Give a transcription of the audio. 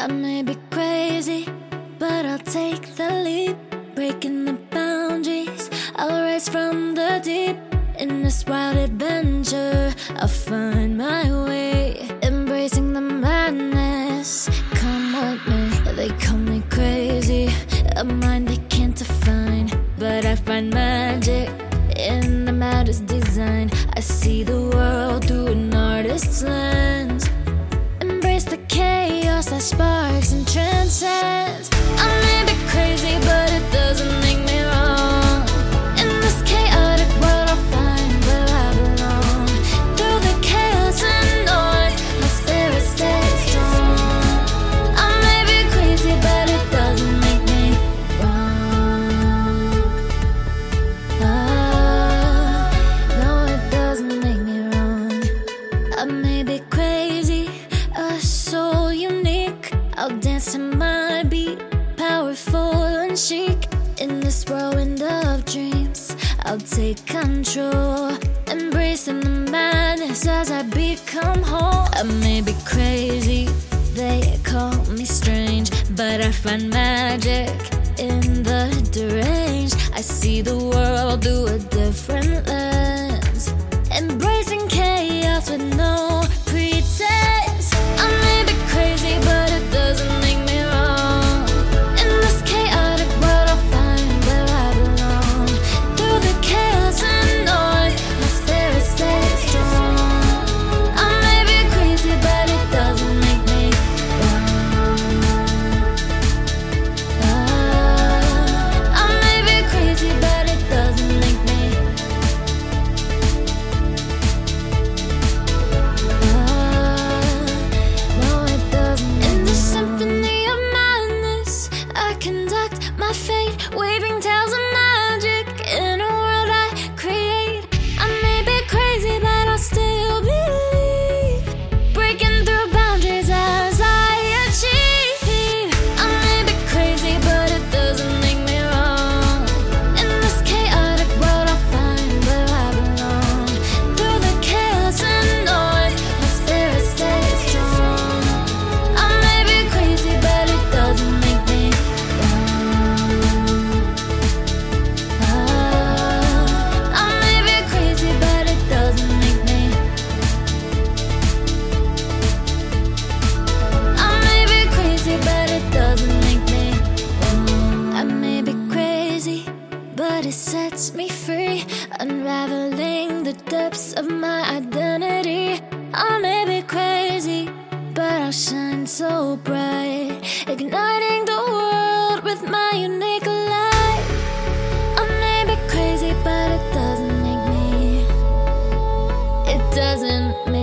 I may be crazy, but I'll take the leap. Breaking the boundaries, I'll rise from the deep. In this wild adventure, I'll find my way. Embracing the madness, come with me. They call me crazy, a mind they can't define. But I find magic in the maddest design. I see the world through an artist's lens. Embrace the chaos that sparks and transcends. I may be crazy, but it doesn't make me wrong. In this chaotic world, I'll find where I belong. Through the chaos and noise, my spirit stays strong. I may be crazy, but it doesn't make me wrong. No, it doesn't make me wrong. I may be crazy, so unique. I'll dance to my beat, powerful and chic. In this whirlwind of dreams, I'll take control. Embracing the madness as I become whole. I may be crazy, they call me strange, but I find magic in the deranged. I see the world through a different lens. Embracing chaos with no pretense. I may be crazy, but it doesn't make me wrong. In this chaotic world, I'll find where I belong. Through the chaos and noise, my spirit stays strong. I may be crazy, but it doesn't make me wrong. I may be crazy, but it doesn't make me waving tales of magic in a world I create. I may be crazy, but I'll still believe. Breaking through boundaries as I achieve. I may be crazy, but it doesn't make me wrong. In this chaotic world, I'll find where I belong. Through the chaos and noise, my spirit stays strong. I may be crazy, but it doesn't make me but it sets me free, unraveling the depths of my identity. I may be crazy, but I'll shine so bright, igniting the world with my unique light. I may be crazy, but it doesn't make me